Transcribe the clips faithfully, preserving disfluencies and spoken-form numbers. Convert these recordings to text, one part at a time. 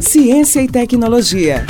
Ciência e tecnologia.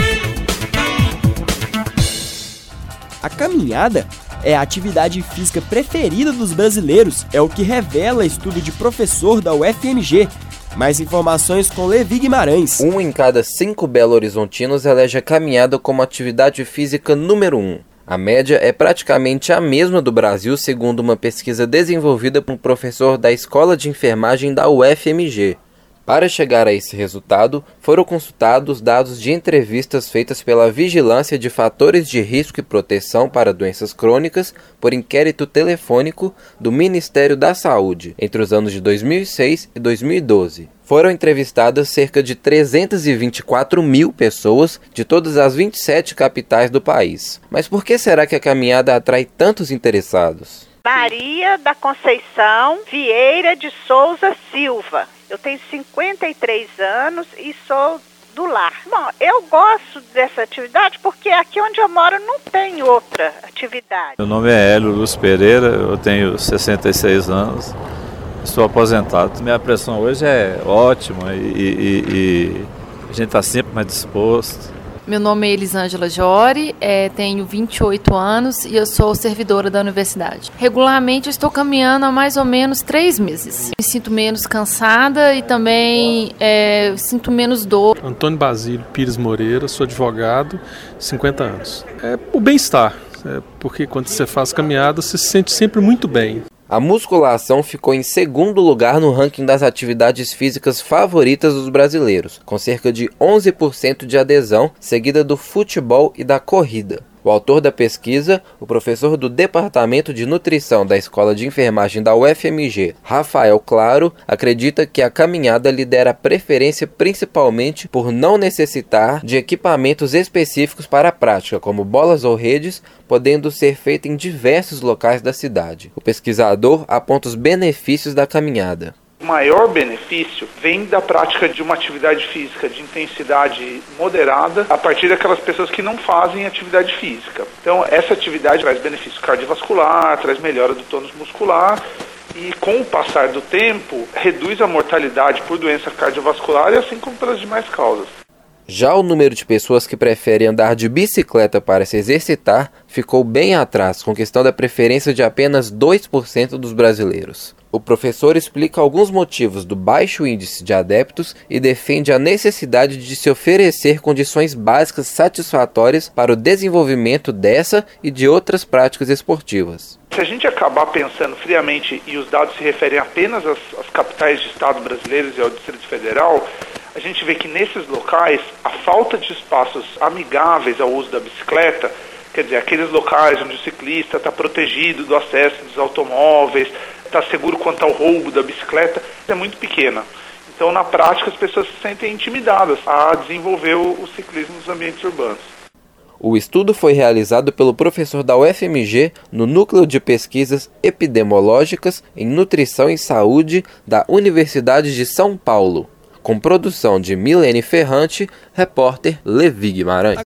A caminhada é a atividade física preferida dos brasileiros, é o que revela estudo de professor da U F M G. Mais informações com Levi Guimarães. Um em cada cinco belo-horizontinos elege a caminhada como atividade física número um. A média é praticamente a mesma do Brasil, segundo uma pesquisa desenvolvida por um professor da Escola de Enfermagem da U F M G. Para chegar a esse resultado, foram consultados dados de entrevistas feitas pela Vigilância de Fatores de Risco e Proteção para Doenças Crônicas por inquérito telefônico do Ministério da Saúde, entre os anos de dois mil e seis e dois mil e doze. Foram entrevistadas cerca de trezentas e vinte e quatro mil pessoas de todas as vinte e sete capitais do país. Mas por que será que a caminhada atrai tantos interessados? Maria da Conceição Vieira de Souza Silva. Eu tenho cinquenta e três anos e sou do lar. Bom, eu gosto dessa atividade porque aqui onde eu moro não tem outra atividade. Meu nome é Hélio Luz Pereira, eu tenho sessenta e seis anos, estou aposentado. Minha pressão hoje é ótima e, e, e a gente está sempre mais disposto. Meu nome é Elisângela Jori, é, tenho vinte e oito anos e eu sou servidora da universidade. Regularmente eu estou caminhando há mais ou menos três meses. Me sinto menos cansada e também é, sinto menos dor. Antônio Basílio Pires Moreira, sou advogado, cinquenta anos. É o bem-estar, é, porque quando você faz caminhada você se sente sempre muito bem. A musculação ficou em segundo lugar no ranking das atividades físicas favoritas dos brasileiros, com cerca de onze por cento de adesão, seguida do futebol e da corrida. O autor da pesquisa, o professor do Departamento de Nutrição da Escola de Enfermagem da U F M G, Rafael Claro, acredita que a caminhada lidera a preferência principalmente por não necessitar de equipamentos específicos para a prática, como bolas ou redes, podendo ser feita em diversos locais da cidade. O pesquisador aponta os benefícios da caminhada. O maior benefício vem da prática de uma atividade física de intensidade moderada a partir daquelas pessoas que não fazem atividade física. Então, essa atividade traz benefício cardiovascular, traz melhora do tônus muscular e, com o passar do tempo, reduz a mortalidade por doença cardiovascular e assim como pelas demais causas. Já o número de pessoas que preferem andar de bicicleta para se exercitar ficou bem atrás, com questão da preferência de apenas dois por cento dos brasileiros. O professor explica alguns motivos do baixo índice de adeptos e defende a necessidade de se oferecer condições básicas satisfatórias para o desenvolvimento dessa e de outras práticas esportivas. Se a gente acabar pensando friamente, e os dados se referem apenas às, às capitais de estado brasileiros e ao Distrito Federal, a gente vê que nesses locais a falta de espaços amigáveis ao uso da bicicleta, quer dizer, aqueles locais onde o ciclista está protegido do acesso dos automóveis, está seguro quanto ao roubo da bicicleta, é muito pequena. Então, na prática, as pessoas se sentem intimidadas a desenvolver o, o ciclismo nos ambientes urbanos. O estudo foi realizado pelo professor da U F M G no Núcleo de Pesquisas Epidemiológicas em Nutrição e Saúde da Universidade de São Paulo, com produção de Milene Ferrante, repórter Levi Guimarães.